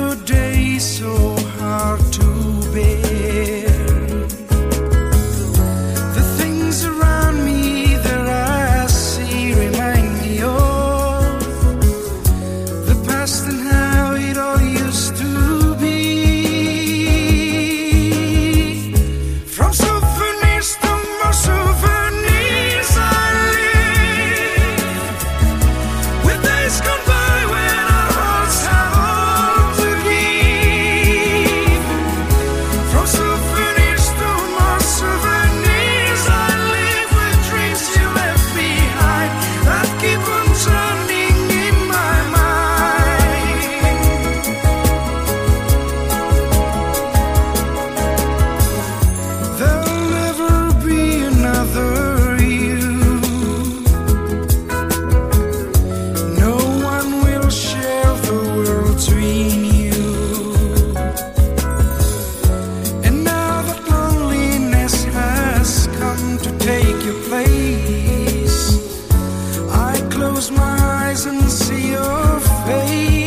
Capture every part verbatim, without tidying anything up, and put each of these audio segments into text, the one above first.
the day so hard to bear. The things around me that I see remind me of the past and how it all used to be. From souvenirs to more souvenirs I live, with days gone by when our hearts have all to give. From souvenirs to more souvenirs I live, with dreams you left behind that keep on turning in my mind. There'll never be another you. No one will share the world between you. And now that loneliness has come to take your place, I close my eyes and see your face.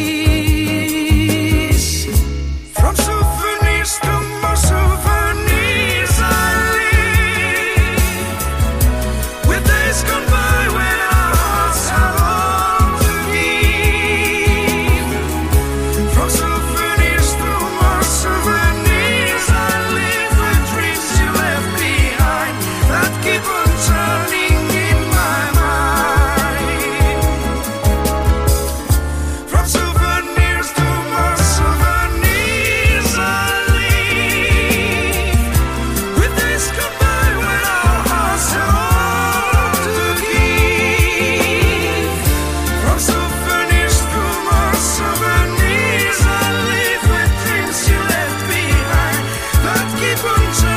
From souvenirs to more souvenirs I live, with days gone by when our hearts have all to give. From souvenirs to more souvenirs I live, with dreams you left behind that keep on turning in my mind. From souvenirs to more souvenirs I live, with days gone by when our hearts have all to give. From souvenirs to more souvenirs I live, with dreams you left behind that keep on turning.